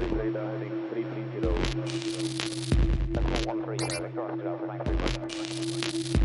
radar heading 330. That's 130, Victor, Alpha 931.